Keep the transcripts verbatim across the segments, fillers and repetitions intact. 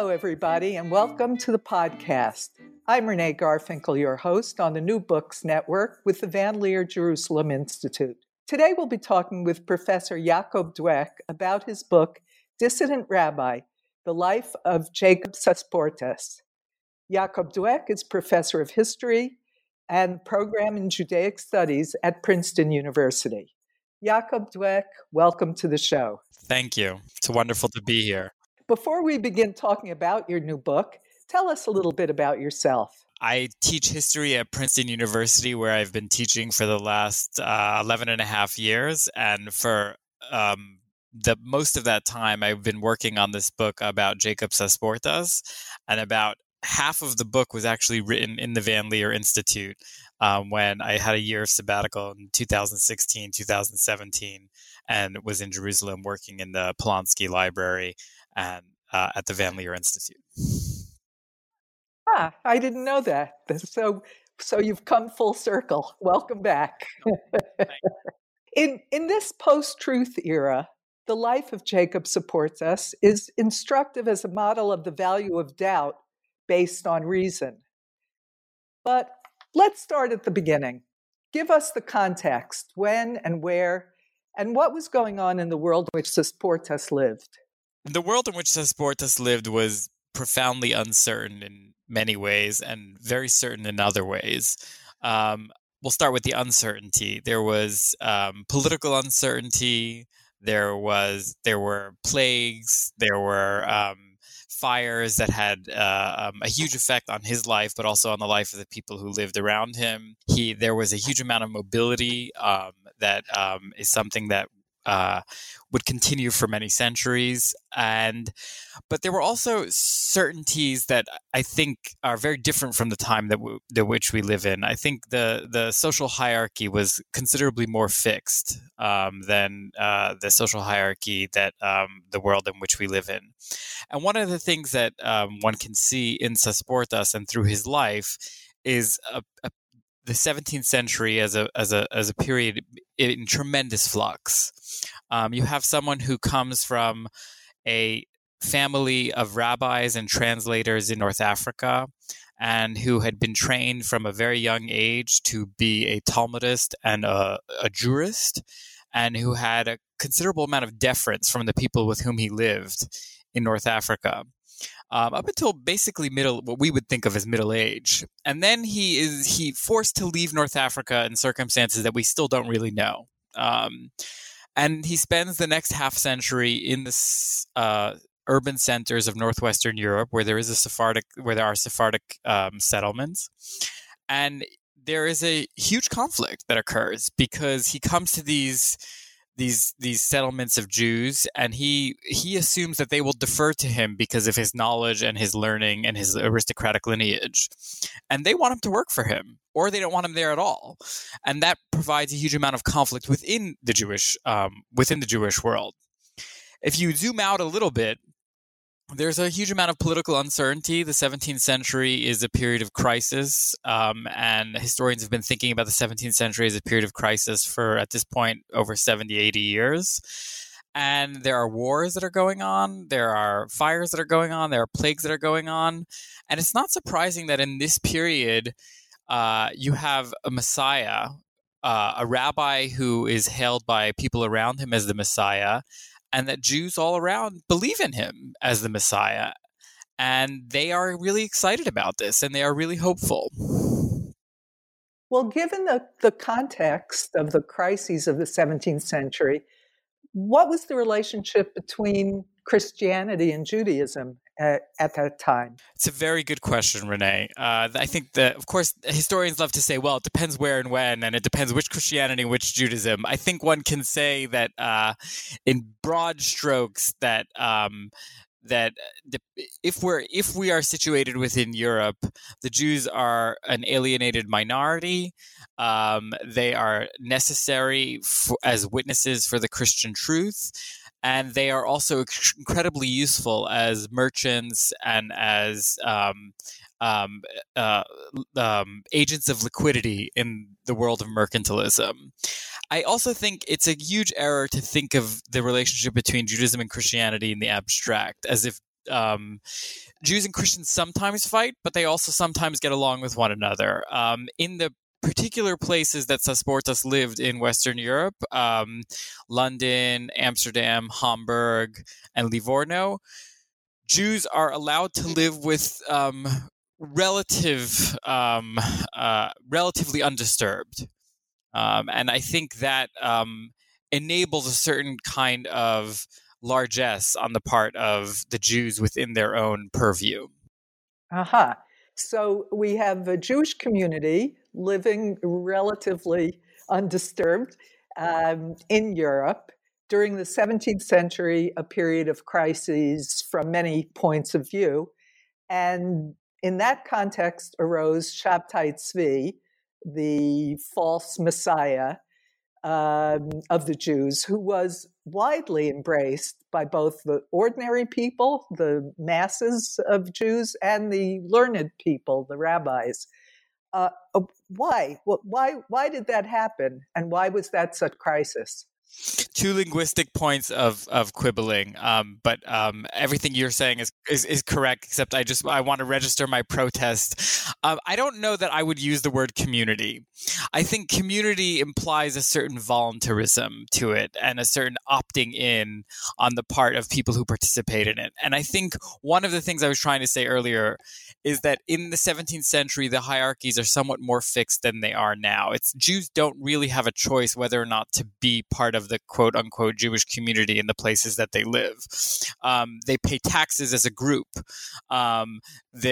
everybody, and welcome to the podcast. I'm Renee Garfinkel, your host on the New Books Network with the Van Leer Jerusalem Institute. Today we'll be talking with Professor Jacob Dweck about his book, Dissident Rabbi, The Life of Jacob Sasportas. Jacob Dweck is professor of history and program in Judaic studies at Princeton University. Jacob Dweck, welcome to the show. Thank you. It's wonderful to be here. Before we begin talking about your new book, tell us a little bit about yourself. I teach history at Princeton University, where I've been teaching for the last uh, eleven and a half years. And for um, the most of that time, I've been working on this book about Jacob Sasportas. And about half of the book was actually written in the Van Leer Institute um, when I had a year of sabbatical in two thousand sixteen, two thousand seventeen, and was in Jerusalem working in the Polonsky Library and uh, at the Van Leer Institute. Ah, I didn't know that. So, so you've come full circle. Welcome back. in in this post-truth era, the life of Jacob Sasportas is instructive as a model of the value of doubt based on reason. But let's start at the beginning. Give us the context, when and where, and what was going on in the world in which Sasportas lived. The world in which Sasportas lived was profoundly uncertain in many ways and very certain in other ways. Um, we'll start with the uncertainty. There was um, political uncertainty. There was there were plagues. There were um, fires that had uh, um, a huge effect on his life, but also on the life of the people who lived around him. He there was a huge amount of mobility um, that um, is something that Uh, would continue for many centuries. And but there were also certainties that I think are very different from the time that w- that which we live in. I think the the social hierarchy was considerably more fixed um, than uh, the social hierarchy that um, the world in which we live in. And one of the things that um, one can see in Sasportas and through his life is a, a the seventeenth century as a as a as a period in tremendous flux. Um, you have someone who comes from a family of rabbis and translators in North Africa, and who had been trained from a very young age to be a Talmudist and a, a jurist, and who had a considerable amount of deference from the people with whom he lived in North Africa. Um, up until basically middle, what we would think of as middle age. And then he is he forced to leave North Africa in circumstances that we still don't really know. Um, and he spends the next half century in the uh, urban centers of northwestern Europe, where there is a Sephardic, where there are Sephardic um, settlements, and there is a huge conflict that occurs because he comes to these. These these settlements of Jews, and he he assumes that they will defer to him because of his knowledge and his learning and his aristocratic lineage, and they want him to work for him, or they don't want him there at all, and that provides a huge amount of conflict within the Jewish um, within the Jewish world. If you zoom out a little bit, there's a huge amount of political uncertainty. The seventeenth century is a period of crisis, um, and historians have been thinking about the seventeenth century as a period of crisis for, at this point, over seventy, eighty years. And there are wars that are going on. There are fires that are going on. There are plagues that are going on. And it's not surprising that in this period, uh, you have a Messiah, uh, a rabbi who is hailed by people around him as the Messiah, and that Jews all around believe in him as the Messiah. And they are really excited about this, and they are really hopeful. Well, given the, the context of the crises of the seventeenth century, what was the relationship between Christianity and Judaism at, at that time? It's a very good question, Renee. Uh, I think that, of course, historians love to say, well, it depends where and when, and it depends which Christianity and which Judaism. I think one can say that uh, in broad strokes that um, that if we're if we are situated within Europe, the Jews are an alienated minority. Um, they are necessary for, as witnesses for the Christian truth. And they are also incredibly useful as merchants and as um, um, uh, um, agents of liquidity in the world of mercantilism. I also think it's a huge error to think of the relationship between Judaism and Christianity in the abstract, as if um, Jews and Christians sometimes fight, but they also sometimes get along with one another. Um, in the particular places that Sasportas lived in Western Europe, um, London, Amsterdam, Hamburg, and Livorno, Jews are allowed to live with um, relative, um, uh, relatively undisturbed. Um, and I think that um, enables a certain kind of largesse on the part of the Jews within their own purview. Aha. So we have a Jewish community living relatively undisturbed um, in Europe during the seventeenth century, a period of crises from many points of view. And in that context arose Shabtai Tzvi, the false messiah um, of the Jews, who was widely embraced by both the ordinary people, the masses of Jews, and the learned people, the rabbis. Uh, why? Why? Why did that happen? And why was that such crisis? Two linguistic points of of quibbling, um, but um, everything you're saying is, is is correct. Except I just I want to register my protest. Um, I don't know that I would use the word community. I think community implies a certain voluntarism to it and a certain opting in on the part of people who participate in it. And I think one of the things I was trying to say earlier is that in the seventeenth century, the hierarchies are somewhat more fixed than they are now. It's Jews don't really have a choice whether or not to be part of the quote unquote Jewish community in the places that they live. Um, they pay taxes as a group. Um,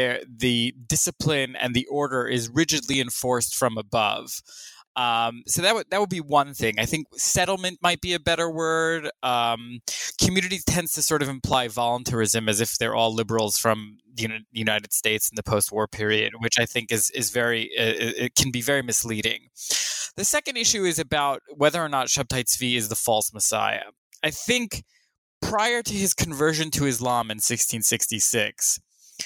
the discipline and the order is rigidly enforced from above. Um, so that would that would be one thing. I think settlement might be a better word. Um, community tends to sort of imply voluntarism, as if they're all liberals from the United States in the post-war period, which I think is is very uh, it can be very misleading. The second issue is about whether or not Shabtai Tzvi is the false messiah. I think prior to his conversion to Islam in sixteen sixty-six,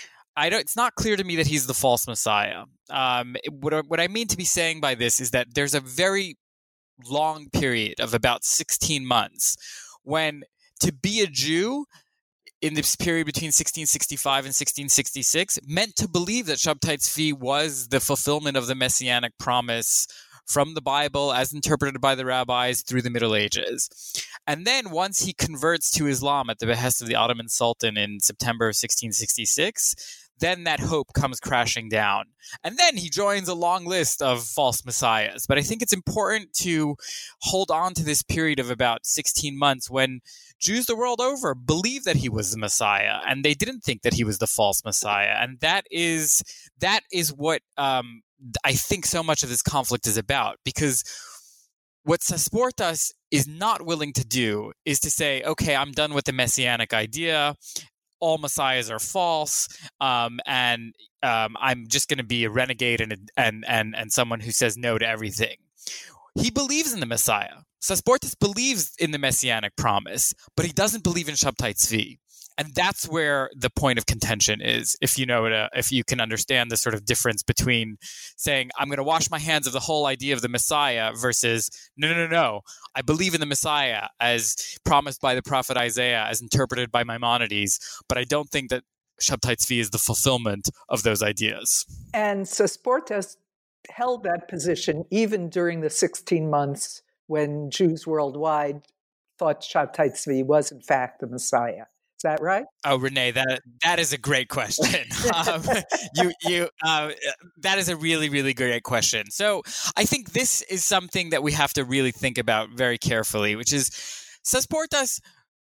I don't, it's not clear to me that he's the false messiah. Um, what, what I mean to be saying by this is that there's a very long period of about sixteen months when to be a Jew in this period between sixteen sixty-five and sixteen sixty-six meant to believe that Shabtai Tzvi was the fulfillment of the messianic promise from the Bible as interpreted by the rabbis through the Middle Ages. And then once he converts to Islam at the behest of the Ottoman Sultan in September of sixteen sixty-six, then that hope comes crashing down. And then he joins a long list of false messiahs. But I think it's important to hold on to this period of about sixteen months when Jews the world over believed that he was the Messiah, and they didn't think that he was the false Messiah. And that is that is what um, I think so much of this conflict is about, because what Sasportas is not willing to do is to say, okay, I'm done with the messianic idea. All messiahs are false, um, and um, I'm just going to be a renegade and, and and and someone who says no to everything. He believes in the Messiah. Sasportas believes in the messianic promise, but he doesn't believe in Shabtai Tzvi. And that's where the point of contention is, if you know, uh, if you can understand the sort of difference between saying, I'm going to wash my hands of the whole idea of the Messiah versus, no, no, no, no, I believe in the Messiah as promised by the prophet Isaiah, as interpreted by Maimonides, but I don't think that Shabtai Tzvi is the fulfillment of those ideas. And Sasportas held that position even during the sixteen months when Jews worldwide thought Shabtai Tzvi was in fact the Messiah. Is that right? Oh, Renee, that that is a great question. um, you you uh, that is a really really great question. So I think this is something that we have to really think about very carefully, which is Sasportas,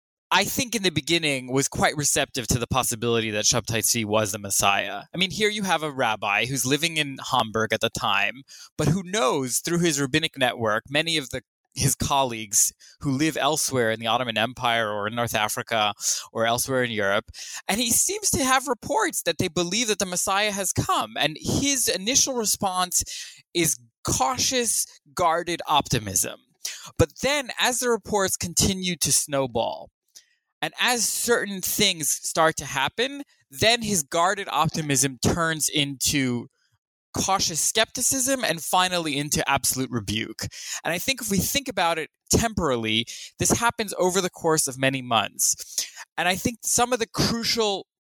I think in the beginning was quite receptive to the possibility that Shabtai Tzvi was the Messiah. I mean, here you have a rabbi who's living in Hamburg at the time, but who knows through his rabbinic network many of the his colleagues who live elsewhere in the Ottoman Empire or in North Africa or elsewhere in Europe. And he seems to have reports that they believe that the Messiah has come. And his initial response is cautious, guarded optimism. But then as the reports continue to snowball, and as certain things start to happen, then his guarded optimism turns into cautious skepticism and finally into absolute rebuke. And I think if we think about it temporally, this happens over the course of many months. And I think some of the crucial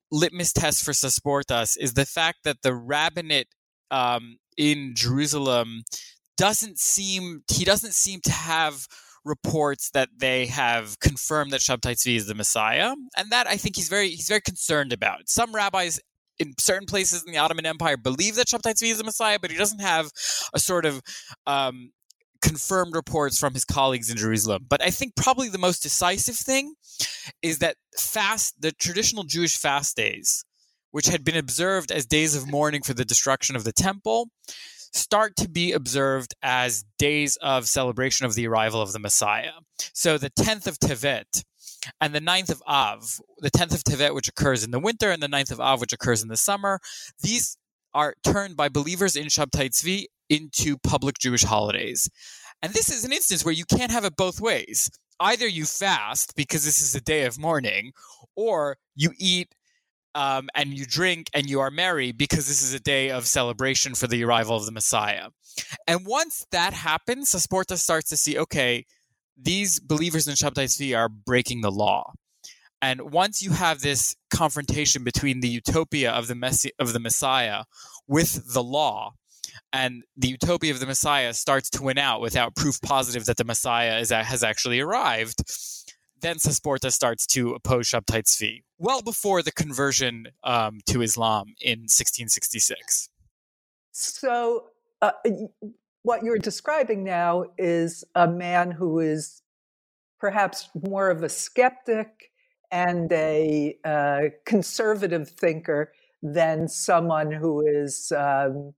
litmus test for Sasportas is the fact that the rabbinate um, in Jerusalem doesn't seem he doesn't seem to have reports that they have confirmed that Shabtai Tzvi is the Messiah, and that I think he's very he's very concerned about. Some rabbis in certain places in the Ottoman Empire believe that Shabtai Tzvi is the Messiah, but he doesn't have a sort of um, confirmed reports from his colleagues in Jerusalem. But I think probably the most decisive thing is that fast, the traditional Jewish fast days, which had been observed as days of mourning for the destruction of the temple, start to be observed as days of celebration of the arrival of the Messiah. So the tenth of Tevet and the ninth of Av, the tenth of Tevet, which occurs in the winter, and the ninth of Av, which occurs in the summer, these are turned by believers in Shabtai Tzvi into public Jewish holidays. And this is an instance where you can't have it both ways. Either you fast because this is a day of mourning, or you eat Um, and you drink and you are merry because this is a day of celebration for the arrival of the Messiah. And once that happens, Sasporta starts to see, okay, these believers in Shabtai Tzvi are breaking the law. And once you have this confrontation between the utopia of the, Messi- of the Messiah with the law, and the utopia of the Messiah starts to win out without proof positive that the Messiah is, has actually arrived, then Sasporta starts to oppose Shabtai Tzvi, well before the conversion um, to Islam in sixteen sixty-six. So uh, what you're describing now is a man who is perhaps more of a skeptic and a uh, conservative thinker than someone who is um,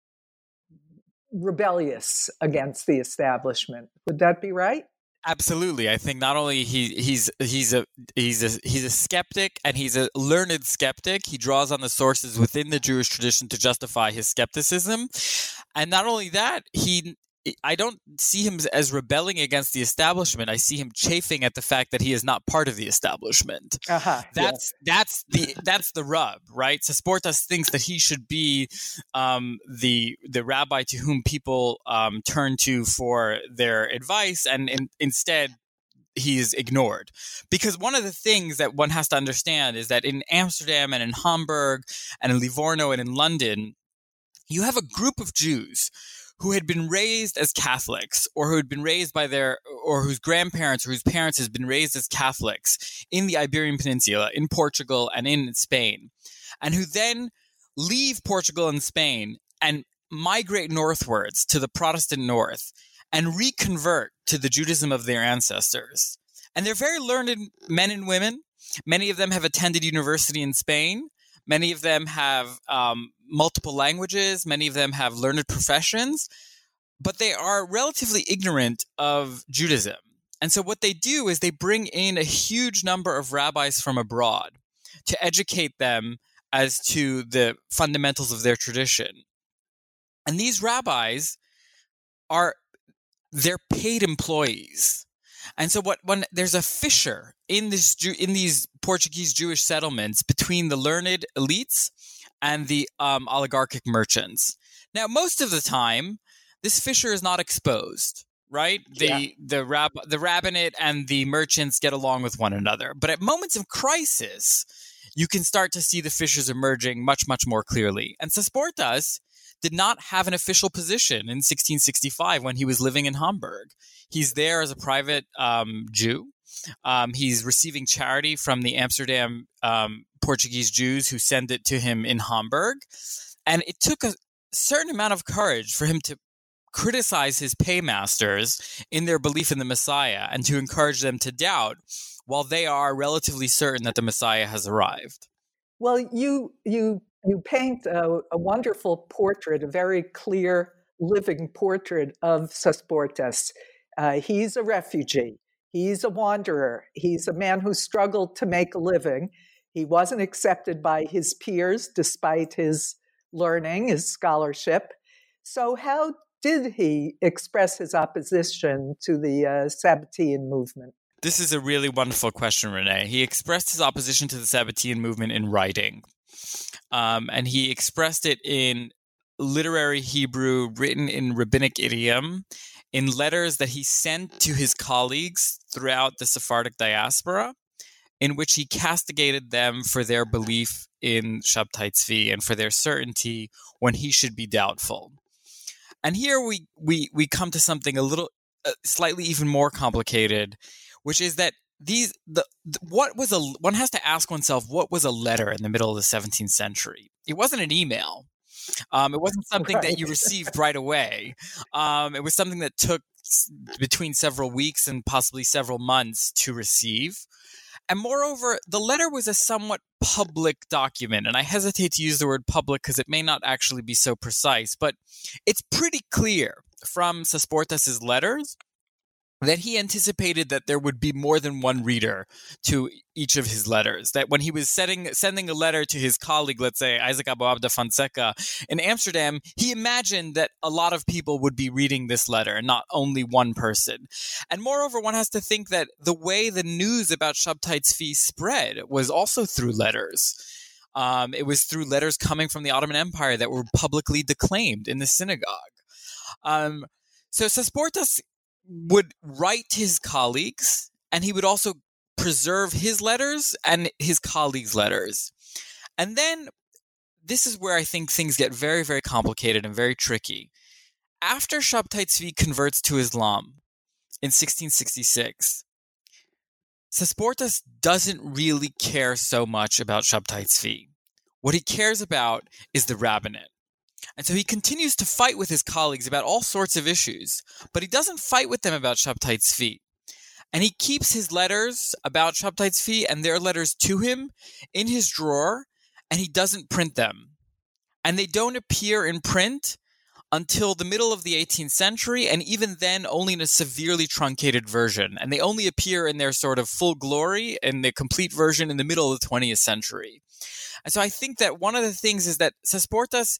rebellious against the establishment. Would that be right? Absolutely. I think not only he he's he's a he's a he's a skeptic, and he's a learned skeptic. He draws on the sources within the Jewish tradition to justify his skepticism. And not only that, he I don't see him as rebelling against the establishment. I see him chafing at the fact that he is not part of the establishment. Uh-huh, that's yeah. that's the that's the rub, right? Sasportas thinks that he should be um, the the rabbi to whom people um, turn to for their advice, and in, instead he is ignored. Because one of the things that one has to understand is that in Amsterdam and in Hamburg and in Livorno and in London, you have a group of Jews who had been raised as Catholics, or who had been raised by their, or whose grandparents or whose parents has been raised as Catholics in the Iberian Peninsula, in Portugal and in Spain, and who then leave Portugal and Spain and migrate northwards to the Protestant north and reconvert to the Judaism of their ancestors. And they're very learned men and women. Many of them have attended university in Spain. Many of them have um, multiple languages. Many of them have learned professions, but they are relatively ignorant of Judaism. And so what they do is they bring in a huge number of rabbis from abroad to educate them as to the fundamentals of their tradition. And these rabbis are, they're paid employees. And so what when there's a fissure in this in these Portuguese Jewish settlements between the learned elites and the um, oligarchic merchants. Now, most of the time, this fissure is not exposed, right? The yeah. the rab the rabbinate and the merchants get along with one another. But at moments of crisis, you can start to see the fissures emerging much, much more clearly. And Sasportas did not have an official position in sixteen sixty-five when he was living in Hamburg. He's there as a private um, Jew. Um, he's receiving charity from the Amsterdam um, Portuguese Jews who send it to him in Hamburg. And it took a certain amount of courage for him to criticize his paymasters in their belief in the Messiah and to encourage them to doubt while they are relatively certain that the Messiah has arrived. Well, you you you paint a, a wonderful portrait, a very clear, living portrait of Sasportas. Uh, he's a refugee. He's a wanderer. He's a man who struggled to make a living. He wasn't accepted by his peers despite his learning, his scholarship. So how did he express his opposition to the uh, Sabbatean movement? This is a really wonderful question, Renee. He expressed his opposition to the Sabbatean movement in writing. Um, and he expressed it in literary Hebrew written in rabbinic idiom, in letters that he sent to his colleagues throughout the Sephardic diaspora, in which he castigated them for their belief in Shabtai Tzvi and for their certainty when he should be doubtful. And here we we we come to something a little uh, slightly even more complicated, which is that these the, the what was a one has to ask oneself, what was a letter in the middle of the seventeenth century? It wasn't an email. Um, it wasn't something right. that you received right away. Um, it was something that took s- between several weeks and possibly several months to receive. And moreover, the letter was a somewhat public document. And I hesitate to use the word public because it may not actually be so precise. But it's pretty clear from Sasportas' letters that he anticipated that there would be more than one reader to each of his letters. That when he was setting, sending a letter to his colleague, let's say Isaac Aboab da Fonseca in Amsterdam, he imagined that a lot of people would be reading this letter, and not only one person. And moreover, one has to think that the way the news about Shabtai Tzvi spread was also through letters. Um, it was through letters coming from the Ottoman Empire that were publicly declaimed in the synagogue. Um, so Sasportas would write to his colleagues, and he would also preserve his letters and his colleagues' letters. And then this is where I think things get very, very complicated and very tricky. After Shabtai Tzvi converts to Islam in sixteen sixty-six, Sasportas doesn't really care so much about Shabtai Tzvi. What he cares about is the rabbinate. And so he continues to fight with his colleagues about all sorts of issues, but he doesn't fight with them about Shabtai Tzvi. And he keeps his letters about Shabtai Tzvi and their letters to him in his drawer, and he doesn't print them. And they don't appear in print until the middle of the eighteenth century, and even then only in a severely truncated version. And they only appear in their sort of full glory in the complete version in the middle of the twentieth century. And so I think that one of the things is that Sasportas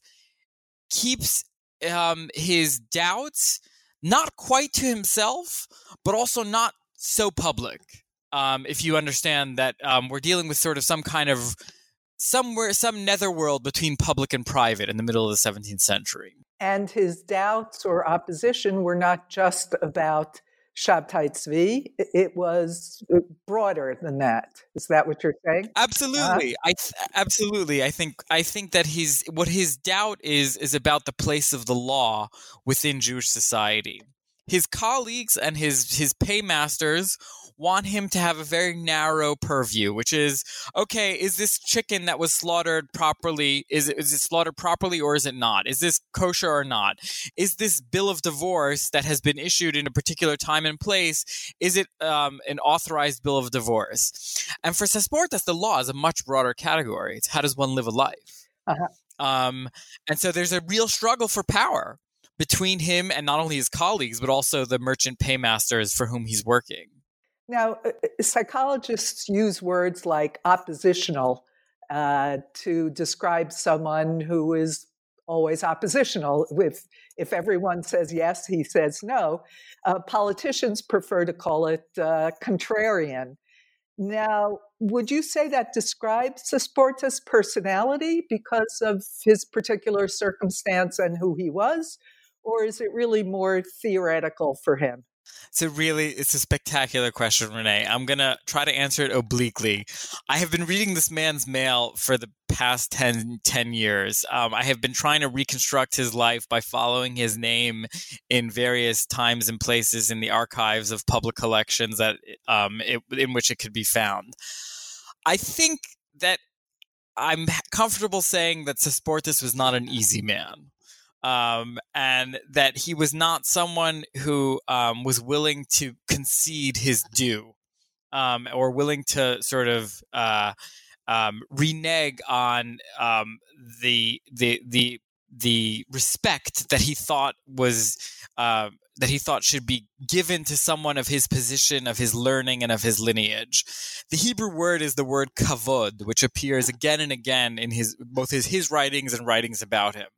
keeps um, his doubts not quite to himself, but also not so public. Um, if you understand that um, we're dealing with sort of some kind of somewhere, some netherworld between public and private in the middle of the seventeenth century. And his doubts or opposition were not just about Shabtai Tzvi. It was broader than that. Is that what you're saying? Absolutely. Uh-huh. I th- absolutely. I think I think that he's what his doubt is is about the place of the law within Jewish society. His colleagues and his his paymasters want him to have a very narrow purview, which is, okay, is this chicken that was slaughtered properly, is it, is it slaughtered properly or is it not? Is this kosher or not? Is this bill of divorce that has been issued in a particular time and place, is it um, an authorized bill of divorce? And for Sasportas, the law is a much broader category. It's how does one live a life? Uh-huh. Um, and so there's a real struggle for power between him and not only his colleagues, but also the merchant paymasters for whom he's working. Now, psychologists use words like oppositional uh, to describe someone who is always oppositional. If, if everyone says yes, he says no. Uh, politicians prefer to call it uh, contrarian. Now, would you say that describes Sasportas' personality because of his particular circumstance and who he was? Or is it really more theoretical for him? It's a really, it's a spectacular question, Renee. I'm going to try to answer it obliquely. I have been reading this man's mail for the past ten, ten years. Um, I have been trying to reconstruct his life by following his name in various times and places in the archives of public collections that um, it, in which it could be found. I think that I'm comfortable saying that Sasportas was not an easy man. Um, and that he was not someone who um, was willing to concede his due um, or willing to sort of uh, um, renege on um, the the the the respect that he thought was uh, that he thought should be given to someone of his position, of his learning, and of his lineage. The Hebrew word is the word kavod, which appears again and again in his both his his writings and writings about him.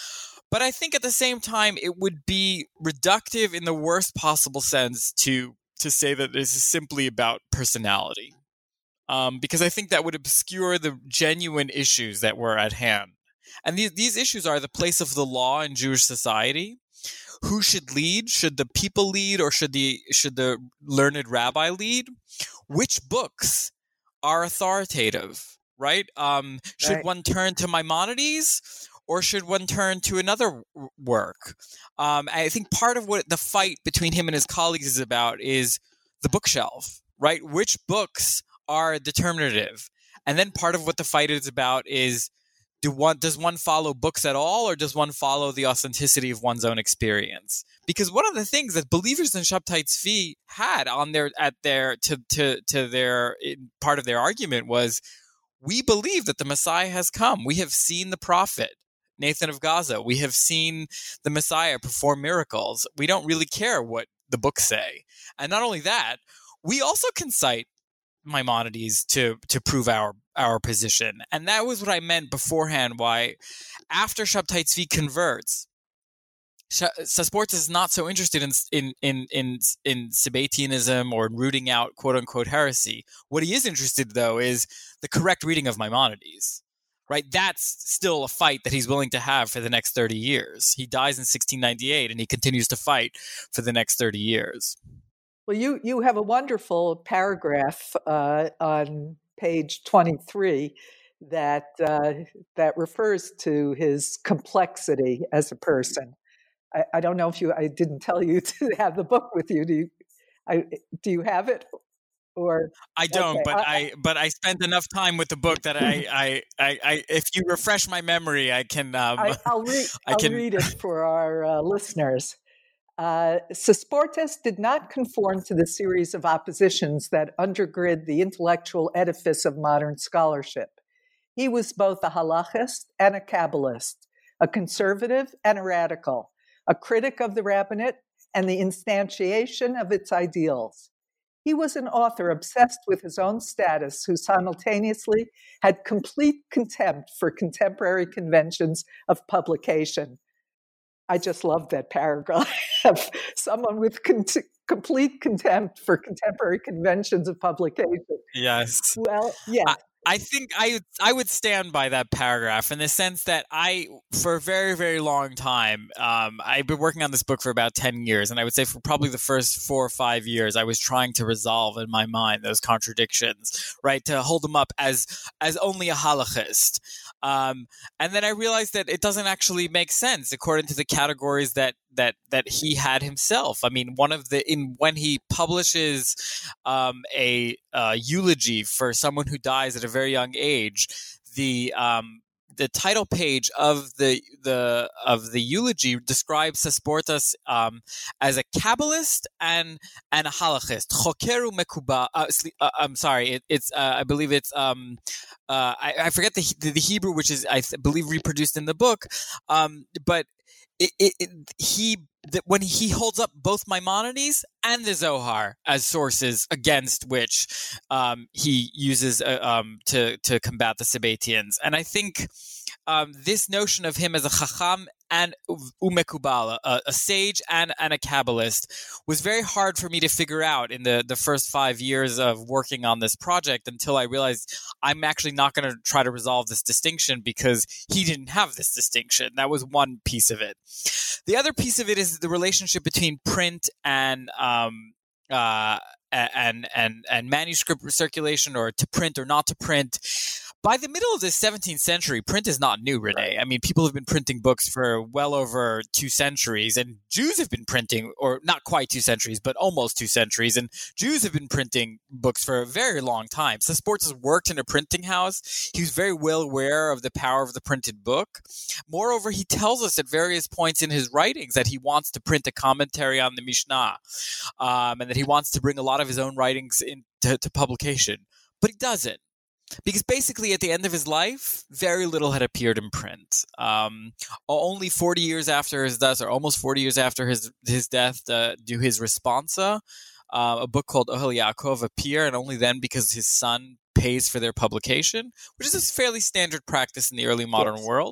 But I think at the same time, it would be reductive in the worst possible sense to to say that this is simply about personality. Um, because I think that would obscure the genuine issues that were at hand. And these, these issues are the place of the law in Jewish society. Who should lead? Should the people lead or should the should the learned rabbi lead? Which books are authoritative, right? Um, should Right. one turn to Maimonides or should one turn to another w- work? Um, I think part of what the fight between him and his colleagues is about is the bookshelf, right? Which books are determinative? And then part of what the fight is about is do one does one follow books at all, or does one follow the authenticity of one's own experience? Because one of the things that believers in Shabtai Tzvi had on their at their to to to their part of their argument was, we believe that the Messiah has come. We have seen the prophet Nathan of Gaza. We have seen the Messiah perform miracles. We don't really care what the books say. And not only that, we also can cite Maimonides to to prove our our position. And that was what I meant beforehand, why after Shabtai Tzvi converts, Sasportas is not so interested in in in in, in Sabbatianism or rooting out quote unquote heresy. What he is interested, though, is the correct reading of Maimonides. Right? That's still a fight that he's willing to have for the next thirty years. He dies in sixteen ninety-eight and he continues to fight for the next thirty years. Well, you, you have a wonderful paragraph uh, on page twenty-three that uh, that refers to his complexity as a person. I, I don't know if you, I didn't tell you to have the book with you. Do you, I, do you have it? Or I don't, okay. but I, I but I spent enough time with the book that I I, I, I if you refresh my memory, I can um, I, I'll, re- I I'll can read it for our uh, listeners. Uh, Sasportas did not conform to the series of oppositions that undergird the intellectual edifice of modern scholarship. He was both a halachist and a Kabbalist, a conservative and a radical, a critic of the rabbinate and the instantiation of its ideals. He was an author obsessed with his own status who simultaneously had complete contempt for contemporary conventions of publication. I just love that paragraph. Someone with con- complete contempt for contemporary conventions of publication. Yes. Well, yes. I, I think I I would stand by that paragraph in the sense that I, for a very, very long time, um, I've been working on this book for about ten years, and I would say for probably the first four or five years, I was trying to resolve in my mind those contradictions, right, to hold them up as as only a halachist. Um, and then I realized that it doesn't actually make sense according to the categories that that that he had himself. I mean, one of the in when he publishes um, a uh, eulogy for someone who dies at a very young age, the um, the title page of the the of the eulogy describes Sasportas um, as a Kabbalist and and a halachist. Chokeru mekuba. Uh, uh, I'm sorry. It, it's uh, I believe it's um, uh, I, I forget the, the the Hebrew, which is I th- believe reproduced in the book, um, but. It, it, it, he that when he holds up both Maimonides and the Zohar as sources against which um, he uses uh, um, to to combat the Sabbatians, and I think um, this notion of him as a Chacham and Umekubal, a, a sage and, and a Kabbalist, was very hard for me to figure out in the, the first five years of working on this project until I realized I'm actually not going to try to resolve this distinction because he didn't have this distinction. That was one piece of it. The other piece of it is the relationship between print and um, uh, and and and manuscript circulation, or to print or not to print. By the middle of the seventeenth century, print is not new, Renee. I mean, people have been printing books for well over two centuries, and Jews have been printing, or not quite two centuries, but almost two centuries, and Jews have been printing books for a very long time. Sasportas worked in a printing house. He was very well aware of the power of the printed book. Moreover, he tells us at various points in his writings that he wants to print a commentary on the Mishnah, um, and that he wants to bring a lot of his own writings into to publication. But he doesn't. Because basically, at the end of his life, very little had appeared in print. Um, only forty years after his death, or almost forty years after his his death, uh, do his responsa, uh, a book called Ohel Yaakov, appear, and only then because his son pays for their publication, which is a fairly standard practice in the early modern Yes. world.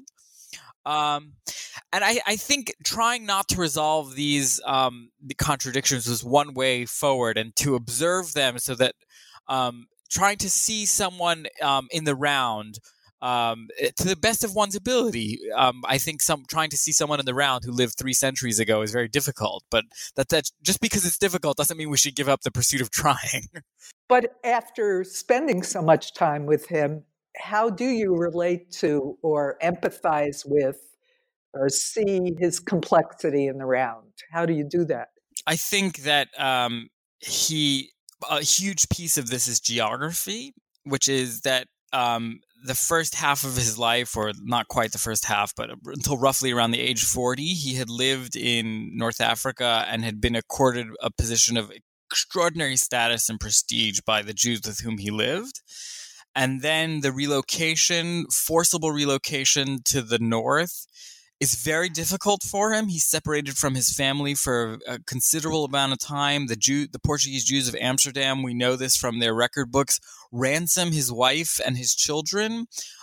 Um, and I, I think trying not to resolve these um, the contradictions was one way forward, and to observe them so that um, trying to see someone um, in the round um, to the best of one's ability. Um, I think some trying to see someone in the round who lived three centuries ago is very difficult, but that, that just because it's difficult doesn't mean we should give up the pursuit of trying. But after spending so much time with him, how do you relate to or empathize with or see his complexity in the round? How do you do that? I think that um, he, a huge piece of this is geography, which is that um, the first half of his life, or not quite the first half, but until roughly around the age forty, he had lived in North Africa and had been accorded a position of extraordinary status and prestige by the Jews with whom he lived. And then the relocation, forcible relocation to the north, is very difficult for him. He's separated from his family for a considerable amount of time. The Jew, the Portuguese Jews of Amsterdam, we know this from their record books, ransom his wife and his children,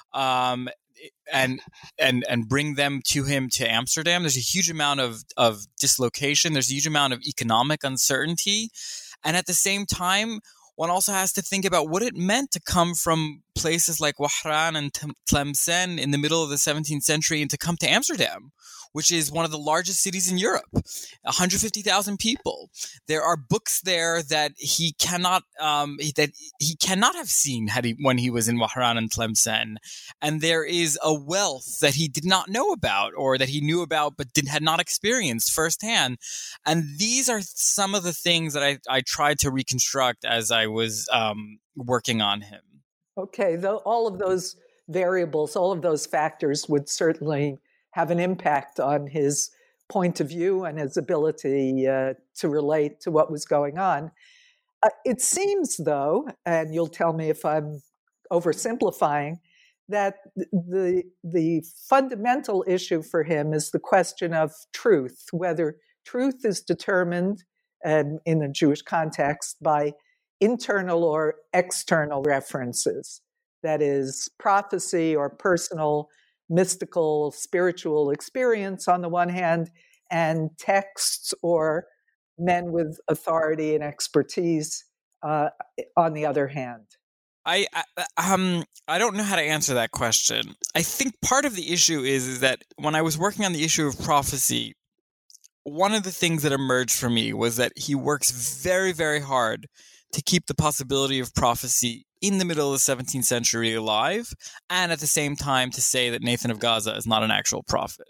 um, and and and bring them to him to Amsterdam. There's a huge amount of of dislocation. There's a huge amount of economic uncertainty, and at the same time, one also has to think about what it meant to come from places like Wahran and Tlemcen in the middle of the seventeenth century and to come to Amsterdam, which is one of the largest cities in Europe, one hundred fifty thousand people. There are books there that he cannot um, that he cannot have seen had he, when he was in Wahran and Tlemcen, and there is a wealth that he did not know about, or that he knew about but did, had not experienced firsthand. And these are some of the things that I, I tried to reconstruct as I was um, working on him. Okay, the, all of those variables, all of those factors would certainly have an impact on his point of view and his ability uh, to relate to what was going on. Uh, it seems, though, and you'll tell me if I'm oversimplifying, that the, the fundamental issue for him is the question of truth, whether truth is determined um, in the Jewish context by internal or external references, that is, prophecy or personal, mystical, spiritual experience on the one hand, and texts or men with authority and expertise uh, on the other hand. I, I um I don't know how to answer that question. I think part of the issue is, is that when I was working on the issue of prophecy, one of the things that emerged for me was that he works very, very hard to keep the possibility of prophecy in the middle of the seventeenth century alive, and at the same time to say that Nathan of Gaza is not an actual prophet.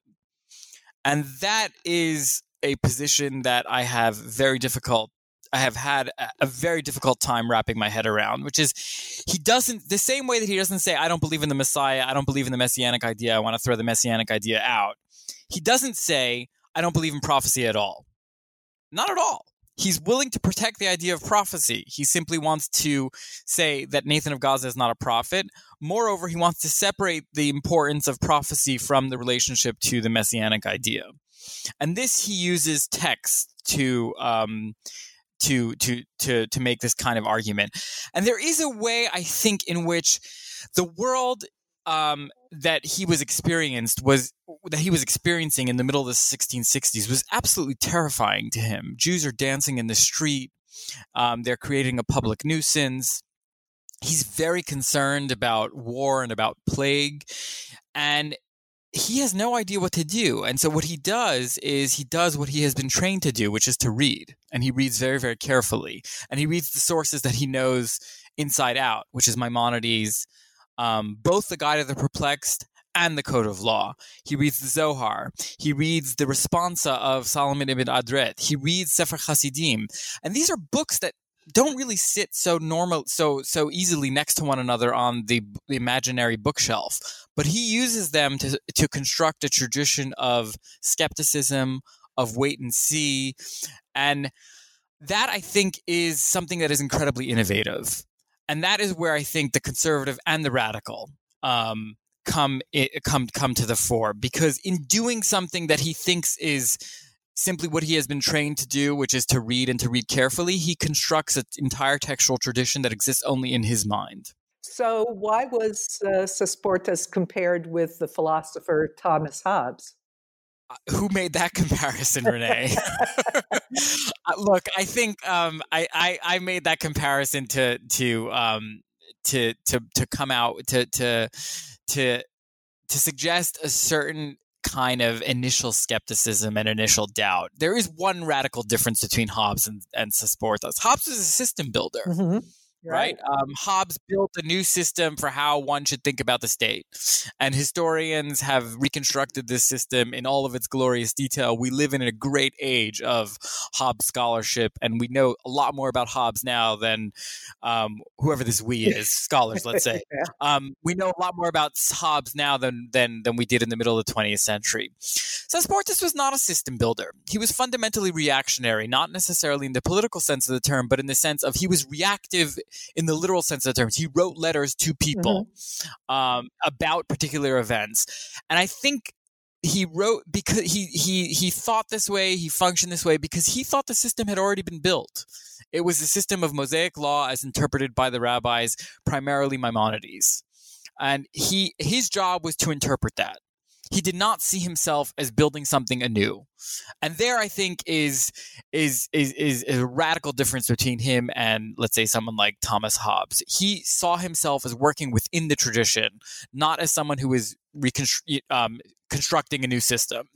And that is a position that I have very difficult, I have had a very difficult time wrapping my head around, which is he doesn't, the same way that he doesn't say, I don't believe in the Messiah, I don't believe in the Messianic idea, I want to throw the Messianic idea out. He doesn't say, I don't believe in prophecy at all. Not at all. He's willing to protect the idea of prophecy. He simply wants to say that Nathan of Gaza is not a prophet. Moreover, he wants to separate the importance of prophecy from the relationship to the Messianic idea. And this he uses text to um, to to to to make this kind of argument. And there is a way, I think, in which the world um, that he was experienced was that he was experiencing in the middle of the sixteen sixties was absolutely terrifying to him. Jews are dancing in the street. Um, they're creating a public nuisance. He's very concerned about war and about plague, and he has no idea what to do. And so what he does is he does what he has been trained to do, which is to read. And he reads very, very carefully. And he reads the sources that he knows inside out, which is Maimonides, um, both the Guide of the Perplexed and the Code of Law. He reads the Zohar. He reads the Responsa of Solomon ibn Adret. He reads Sefer Hasidim. And these are books that don't really sit so normal, so so easily next to one another on the, the imaginary bookshelf. But he uses them to to construct a tradition of skepticism, of wait and see, and that I think is something that is incredibly innovative. And that is where I think the conservative and the radical um, come come come to the fore, because in doing something that he thinks is simply what he has been trained to do, which is to read and to read carefully, he constructs an entire textual tradition that exists only in his mind. So why was uh, Sosportas compared with the philosopher Thomas Hobbes? Uh, who made that comparison, Renee? uh, look, I think um, I, I I made that comparison to to um, to to to come out to to to to suggest a certain kind of initial skepticism and initial doubt. There is one radical difference between Hobbes and, and Sosportas. Hobbes is a system builder. Mm-hmm. right? Um, Hobbes built a new system for how one should think about the state. And historians have reconstructed this system in all of its glorious detail. We live in a great age of Hobbes scholarship, and we know a lot more about Hobbes now than um, whoever this we is, scholars, let's say. Yeah. Um, we know a lot more about Hobbes now than, than, than we did in the middle of the twentieth century. So Sportus was not a system builder. He was fundamentally reactionary, not necessarily in the political sense of the term, but in the sense of he was reactive in the literal sense of the terms. He wrote letters to people mm-hmm. um, about particular events. And I think he wrote because he, he, he thought this way, he functioned this way because he thought the system had already been built. It was a system of Mosaic law as interpreted by the rabbis, primarily Maimonides. And he his job was to interpret that. He did not see himself as building something anew. And there, I think, is, is is is a radical difference between him and, let's say, someone like Thomas Hobbes. He saw himself as working within the tradition, not as someone who is reconstru- um, constructing a new system.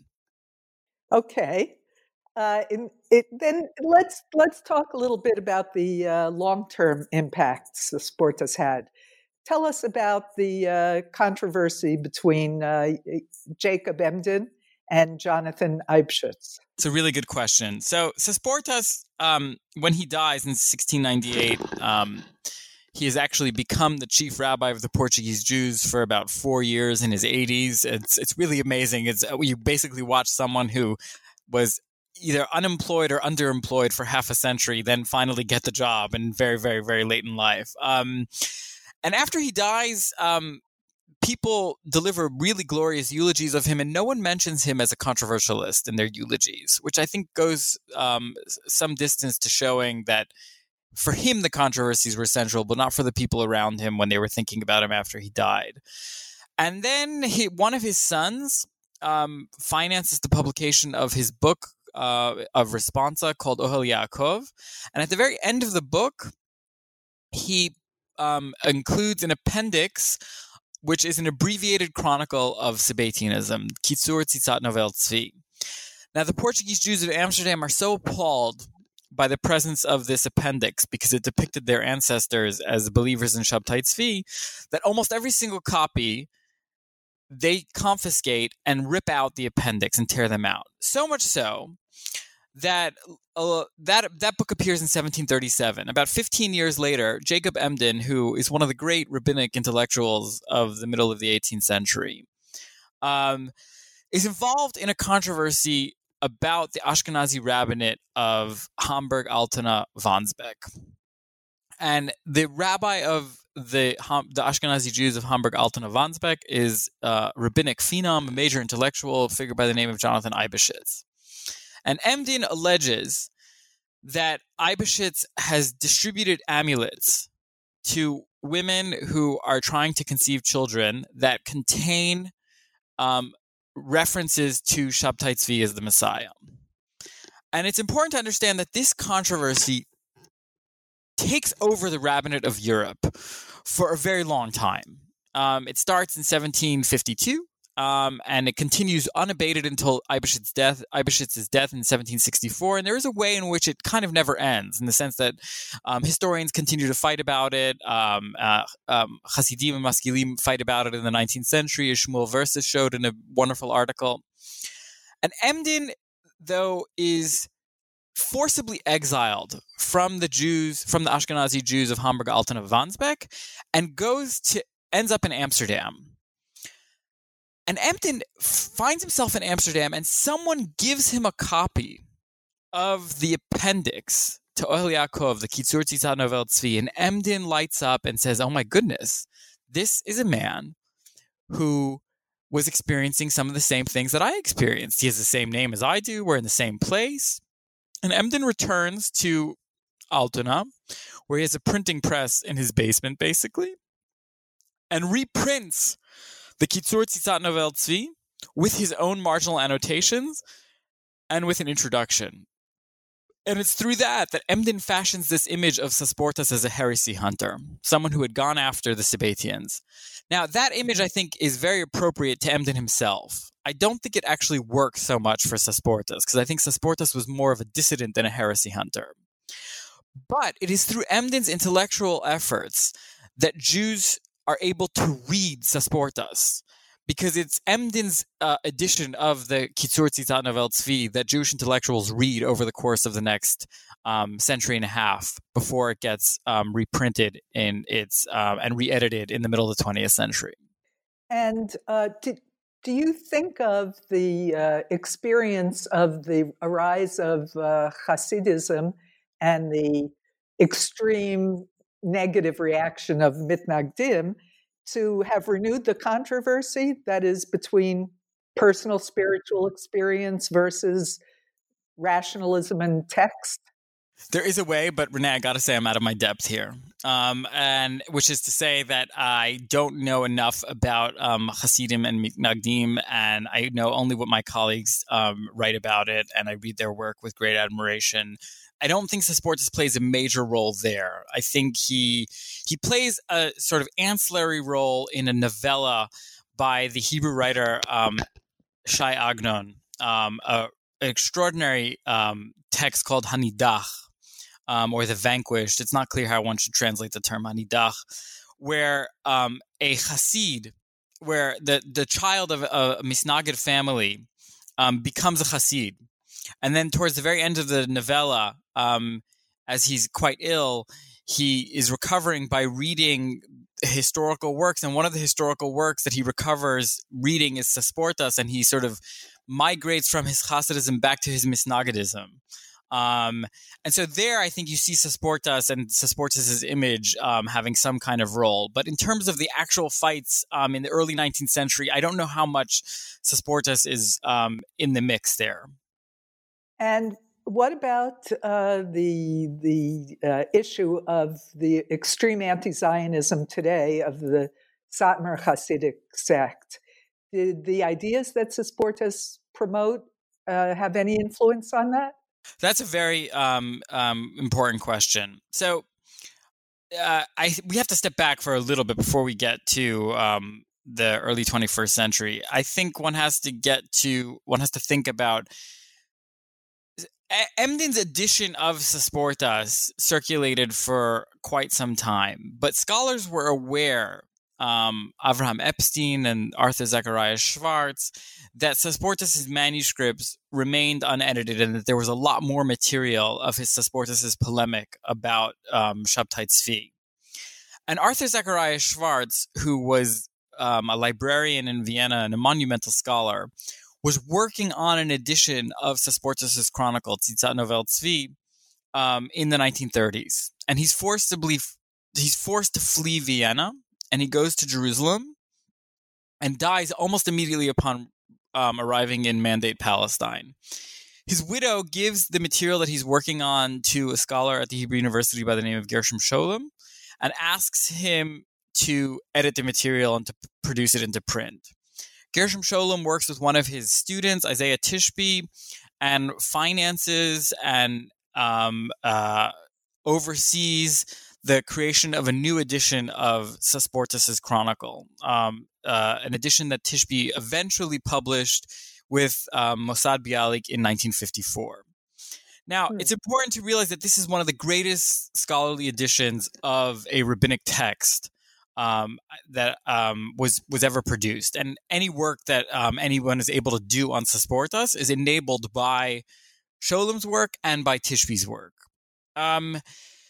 Okay. Uh, in, it, then let's let's talk a little bit about the uh, long-term impacts the sport has had. Tell us about the uh, controversy between uh, Jacob Emden and Jonathan Eibschutz. It's a really good question. So, so Sportas, um, when he dies in sixteen ninety-eight, um, he has actually become the chief rabbi of the Portuguese Jews for about four years in his eighties. It's it's really amazing. It's you basically watch someone who was either unemployed or underemployed for half a century, then finally get the job, and very, very, very late in life. Um, And after he dies, um, people deliver really glorious eulogies of him, and no one mentions him as a controversialist in their eulogies, which I think goes um, some distance to showing that for him the controversies were central, but not for the people around him when they were thinking about him after he died. And then he, one of his sons um, finances the publication of his book uh, of Responsa called Ohel Yaakov. And at the very end of the book, he Um, includes an appendix, which is an abbreviated chronicle of Sabbatianism, Kitzur Tzitzat Novel Tzvi. Now, the Portuguese Jews of Amsterdam are so appalled by the presence of this appendix because it depicted their ancestors as believers in Shabtai Tzvi that almost every single copy they confiscate and rip out the appendix and tear them out. So much so that uh, that that book appears in seventeen thirty-seven. About fifteen years later, Jacob Emden, who is one of the great rabbinic intellectuals of the middle of the eighteenth century, um, is involved in a controversy about the Ashkenazi rabbinate of Hamburg, Altona, Wandsbek. And the rabbi of the the Ashkenazi Jews of Hamburg, Altona, Wandsbek is uh, rabbinic phenom, a major intellectual figure by the name of Jonathan Eibschutz. And Emden alleges that Eibschutz has distributed amulets to women who are trying to conceive children that contain um, references to Shabtai Tzvi as the Messiah. And it's important to understand that this controversy takes over the rabbinate of Europe for a very long time. Um, it starts in seventeen fifty-two. Um, and it continues unabated until Eibschutz's death, Eibschutz's death in seventeen sixty-four. And there is a way in which it kind of never ends, in the sense that um, historians continue to fight about it. Um, uh, um, Hasidim and Maskilim fight about it in the nineteenth century, as Shmuel Versus showed in a wonderful article. And Emden, though, is forcibly exiled from the Jews, from the Ashkenazi Jews of Hamburg, Altona, Wandsbek, and goes to ends up in Amsterdam. And Emden finds himself in Amsterdam, and someone gives him a copy of the appendix to Ohel Yaakov, the Kitzur Tzitzat Novel Tzvi, and Emden lights up and says, oh my goodness, this is a man who was experiencing some of the same things that I experienced. He has the same name as I do. We're in the same place. And Emden returns to Altona, where he has a printing press in his basement, basically, and reprints the Kitzur Tzitzat Novel Tzvi with his own marginal annotations and with an introduction. And it's through that that Emden fashions this image of Sasportas as a heresy hunter, someone who had gone after the Sabbatians. Now, that image, I think, is very appropriate to Emden himself. I don't think it actually works so much for Sasportas, because I think Sasportas was more of a dissident than a heresy hunter. But it is through Emden's intellectual efforts that Jews are able to read Sasportas, because it's Emden's uh, edition of the Kitzur Tzitzat Novel Tzvi that Jewish intellectuals read over the course of the next um, century and a half before it gets um, reprinted in its um, and re-edited in the middle of the twentieth century. And uh, did, do you think of the uh, experience of the rise of uh, Hasidism and the extreme negative reaction of Mitnagdim to have renewed the controversy that is between personal spiritual experience versus rationalism and text? There is a way, but Renee, I got to say I'm out of my depth here. Um, and which is to say that I don't know enough about um, Hasidim and Mitnagdim, and I know only what my colleagues um, write about it, and I read their work with great admiration. I don't think Sasportas plays a major role there. I think he he plays a sort of ancillary role in a novella by the Hebrew writer um, Shai Agnon, um, a, an extraordinary um, text called Hanidach, um, or The Vanquished. It's not clear how one should translate the term Hanidach, where um, a Hasid, where the, the child of a, a Misnagid family um, becomes a Hasid. And then towards the very end of the novella, um, as he's quite ill, he is recovering by reading historical works. And one of the historical works that he recovers reading is Sasportas, and he sort of migrates from his Hasidism back to his Misnagidism. Um, and so there, I think you see Sasportas and Sasportas' image um, having some kind of role. But in terms of the actual fights um, in the early nineteenth century, I don't know how much Sasportas is um, in the mix there. And what about uh, the the uh, issue of the extreme anti-Zionism today of the Satmar Hasidic sect? Did the ideas that Sasportas promote uh, have any influence on that? That's a very um, um, important question. So uh, I we have to step back for a little bit before we get to um, the early twenty-first century. I think one has to get to one has to think about Emden's edition of Sasportas circulated for quite some time, but scholars were aware, um, Avraham Epstein and Arthur Zacharias Schwartz, that Sasportas' manuscripts remained unedited and that there was a lot more material of his Sasportas' polemic about um, Shabtai Tzvi. And Arthur Zacharias Schwartz, who was um, a librarian in Vienna and a monumental scholar, was working on an edition of Sasportas' Chronicle, Tzitzat Novel Tzvi, um, in the nineteen thirties. And he's forced to believe, he's forced to flee Vienna, and he goes to Jerusalem and dies almost immediately upon um, arriving in Mandate Palestine. His widow gives the material that he's working on to a scholar at the Hebrew University by the name of Gershom Sholem and asks him to edit the material and to p- produce it into print. Gershom Sholem works with one of his students, Isaiah Tishby, and finances and um, uh, oversees the creation of a new edition of Sasportas' Chronicle, um, uh, an edition that Tishby eventually published with um, Mossad Bialik in nineteen fifty-four. Now, hmm. it's important to realize that this is one of the greatest scholarly editions of a rabbinic text Um, that um, was was ever produced, and any work that um, anyone is able to do on Sasportas is enabled by Sholem's work and by Tishby's work. Um,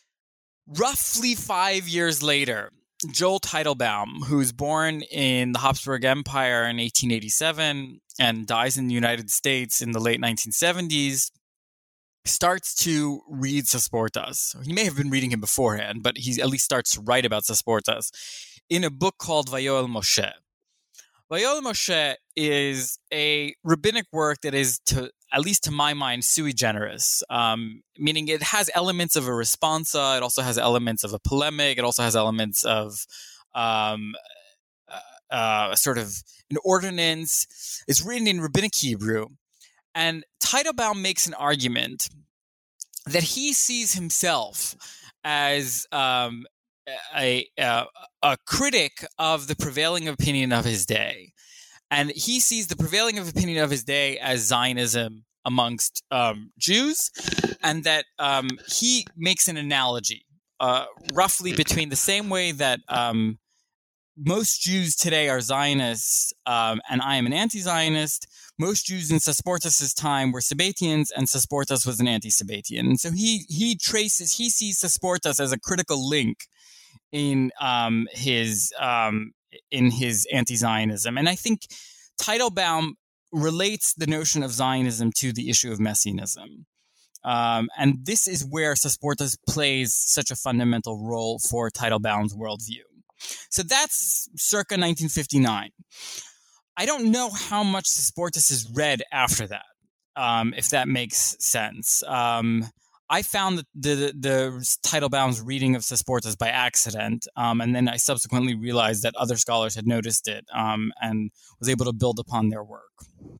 roughly five years later, Joel Teitelbaum, who's born in the Habsburg Empire in eighteen eighty-seven and dies in the United States in the late nineteen seventies, starts to read Sasportas. He may have been reading him beforehand, but he at least starts to write about Sasportas in a book called Vayoel Moshe. Vayoel Moshe is a rabbinic work that is, to at least to my mind, sui generis, um, meaning it has elements of a responsa, it also has elements of a polemic, it also has elements of um, uh, uh, sort of an ordinance. It's written in rabbinic Hebrew. And Teitelbaum makes an argument that he sees himself as um, a, a, a critic of the prevailing opinion of his day. And he sees the prevailing opinion of his day as Zionism amongst um, Jews, and that um, he makes an analogy uh, roughly between the same way that um, most Jews today are Zionists, um, and I am an anti-Zionist. Most Jews in Sasportas' time were Sabbatians, and Sasportas was an anti-Sabbatian. And so he he traces, he sees Sasportas as a critical link in um, his um, in his anti-Zionism. And I think Teitelbaum relates the notion of Zionism to the issue of Messianism. Um, and this is where Sasportas plays such a fundamental role for Teitelbaum's worldview. So that's circa nineteen fifty-nine. I don't know how much Sasportas is read after that, um, if that makes sense. Um, I found the, the, the Teitelbaum's reading of Sasportas by accident, um, and then I subsequently realized that other scholars had noticed it um, and was able to build upon their work.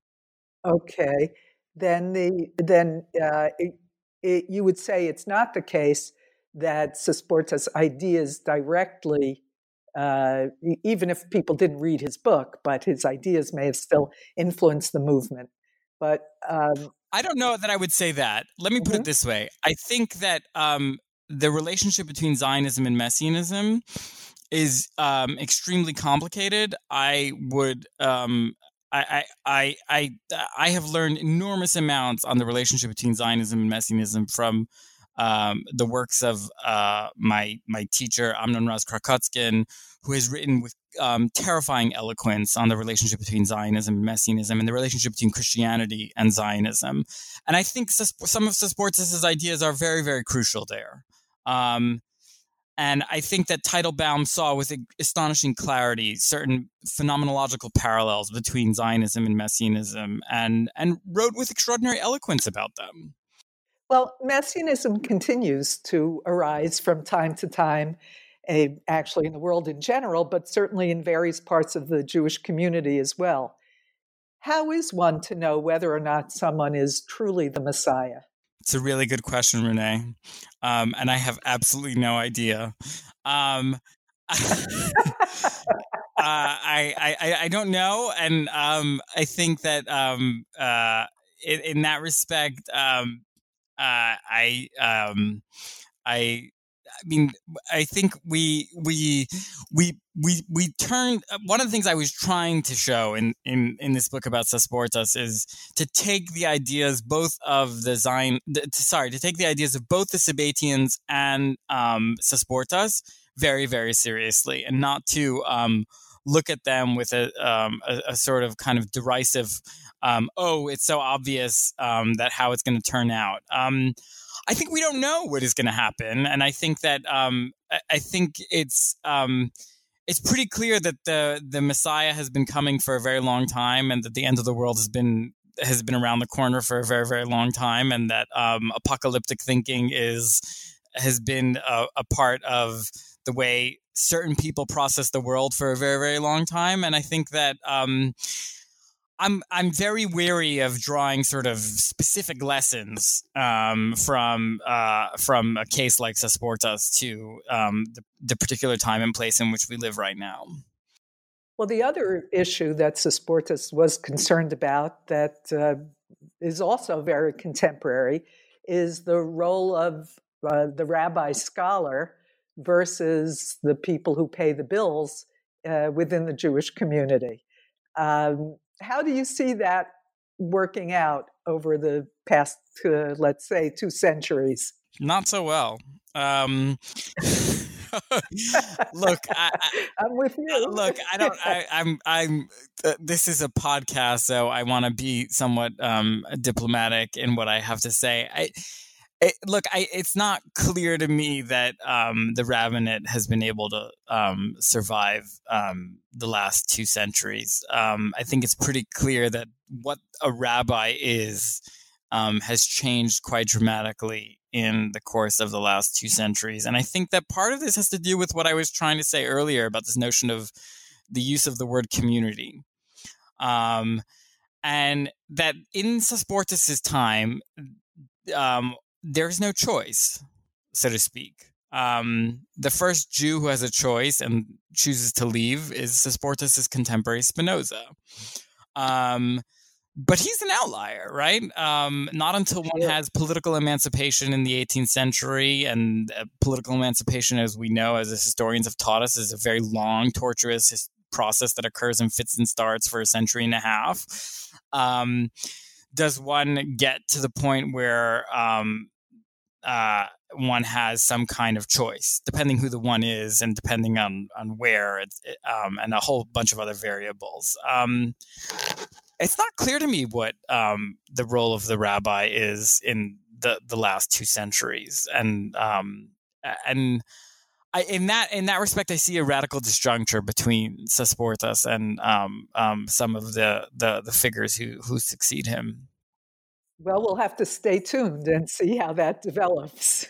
Okay, then the then uh, it, it, you would say it's not the case that Sasportas' ideas directly, uh, even if people didn't read his book, but his ideas may have still influenced the movement. But um, I don't know that I would say that. Let me put mm-hmm. it this way. I think that um, the relationship between Zionism and Messianism is um, extremely complicated. I would... Um, I, I I I have learned enormous amounts on the relationship between Zionism and Messianism from um, the works of uh, my my teacher Amnon Raz Karakutskin, who has written with um, terrifying eloquence on the relationship between Zionism and Messianism and the relationship between Christianity and Zionism. And I think some of Sasportas' ideas are very, very crucial there. Um, And I think that Teitelbaum saw with astonishing clarity certain phenomenological parallels between Zionism and Messianism and, and wrote with extraordinary eloquence about them. Well, Messianism continues to arise from time to time, uh, actually in the world in general, but certainly in various parts of the Jewish community as well. How is one to know whether or not someone is truly the Messiah? It's a really good question, Renee. Um, and I have absolutely no idea. Um, uh, I, I, I don't know. And um, I think that um, uh, in, in that respect, um, uh, I, um, I, I mean, I think we we we we we turned. One of the things I was trying to show in in, in this book about Sasportas is to take the ideas both of the Zion, the, sorry, to take the ideas of both the Sabbatians and um, Sasportas very very seriously, and not to um, look at them with a, um, a a sort of kind of derisive, um, oh, it's so obvious um, that how it's going to turn out. Um, I think we don't know what is going to happen, and I think that um, I think it's um, it's pretty clear that the the Messiah has been coming for a very long time, and that the end of the world has been has been around the corner for a very very long time, and that um, apocalyptic thinking is has been a, a part of the way certain people process the world for a very very long time, and I think that. Um, I'm I'm very wary of drawing sort of specific lessons um, from uh, from a case like Sasportas to um, the, the particular time and place in which we live right now. Well, the other issue that Sasportas was concerned about that uh, is also very contemporary is the role of uh, the rabbi scholar versus the people who pay the bills uh, within the Jewish community. Um, How do you see that working out over the past, uh, let's say, two centuries? Not so well. Um, look, I, I, I'm with you. Uh, look, I don't. I, I'm. I'm. Uh, this is a podcast, so I want to be somewhat um, diplomatic in what I have to say. I. It, look, I, it's not clear to me that um, the rabbinate has been able to um, survive um, the last two centuries. Um, I think it's pretty clear that what a rabbi is um, has changed quite dramatically in the course of the last two centuries. And I think that part of this has to do with what I was trying to say earlier about this notion of the use of the word community. Um, and that in Sasportas' time, um, there's no choice, so to speak. Um, the first Jew who has a choice and chooses to leave is Sasportas' contemporary Spinoza. Um, but he's an outlier, right? Um, not until one Yeah. has political emancipation in the eighteenth century, and uh, political emancipation, as we know, as historians have taught us, is a very long, torturous his- process that occurs in fits and starts for a century and a half. Um, does one get to the point where um, uh, one has some kind of choice, depending who the one is and depending on, on where, it's, it, um, and a whole bunch of other variables. Um, it's not clear to me what um, the role of the rabbi is in the, the last two centuries. And um, and I, in that in that respect, I see a radical disjuncture between Sesportas and um, um, some of the, the, the figures who, who succeed him. Well, we'll have to stay tuned and see how that develops.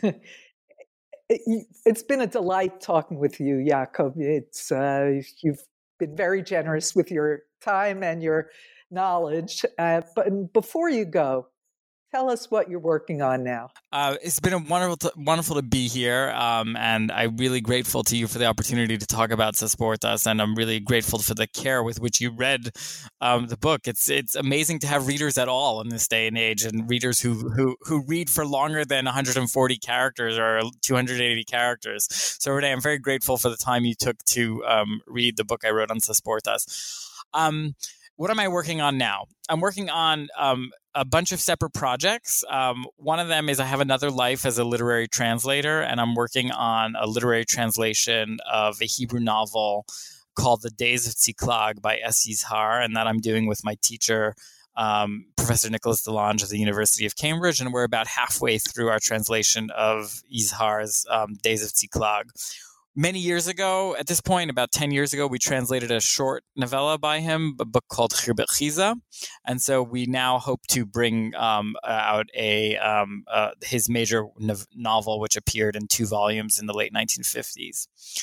It, it's been a delight talking with you, Jakob. It's uh, you've been very generous with your time and your knowledge. Uh, but before you go, tell us what you're working on now. Uh, it's been a wonderful, to, wonderful to be here, um, and I'm really grateful to you for the opportunity to talk about Sesportas, and I'm really grateful for the care with which you read um, the book. It's it's amazing to have readers at all in this day and age, and readers who who who read for longer than one hundred forty characters or two hundred eighty characters. So, Renee, I'm very grateful for the time you took to um, read the book I wrote on Sesportas. Um, what am I working on now? I'm working on um, a bunch of separate projects. Um, one of them is I have another life as a literary translator, and I'm working on a literary translation of a Hebrew novel called The Days of Tziklag by S. Yizhar, and that I'm doing with my teacher, um, Professor Nicholas Delange of the University of Cambridge, and we're about halfway through our translation of Yizhar's um, Days of Tziklag. Many years ago, at this point, about ten years ago, we translated a short novella by him, a book called Khirbet Chiza. And so we now hope to bring um, out a um, uh, his major no- novel, which appeared in two volumes in the late nineteen fifties.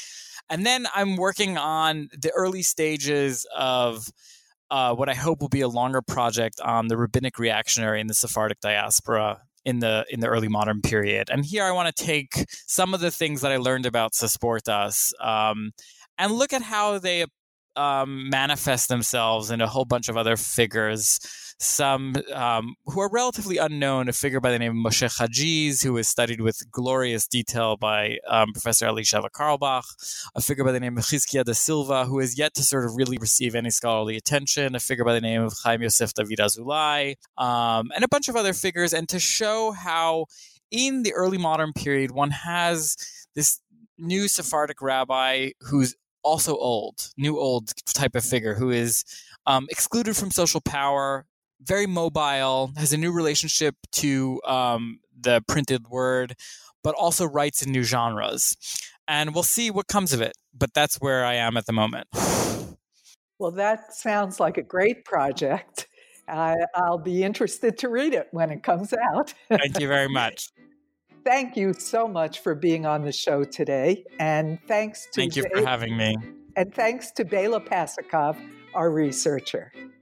And then I'm working on the early stages of uh, what I hope will be a longer project on the rabbinic reactionary in the Sephardic diaspora in the in the early modern period. And here I want to take some of the things that I learned about Sesportas um, and look at how they um, manifest themselves in a whole bunch of other figures, some um, who are relatively unknown, a figure by the name of Moshe Hajiz, who is studied with glorious detail by um, Professor Elisheva Karlbach, a figure by the name of Chizkiah da Silva, who is yet to sort of really receive any scholarly attention, a figure by the name of Chaim Yosef David Azulai, um, and a bunch of other figures, and to show how in the early modern period, one has this new Sephardic rabbi who's also old, new old type of figure who is um, excluded from social power, very mobile, has a new relationship to um, the printed word, but also writes in new genres. And we'll see what comes of it. But that's where I am at the moment. Well, that sounds like a great project. I, I'll be interested to read it when it comes out. Thank you very much. Thank you so much for being on the show today. And thanks to Thank you for having me. And thanks to Bela Pasikov, our researcher.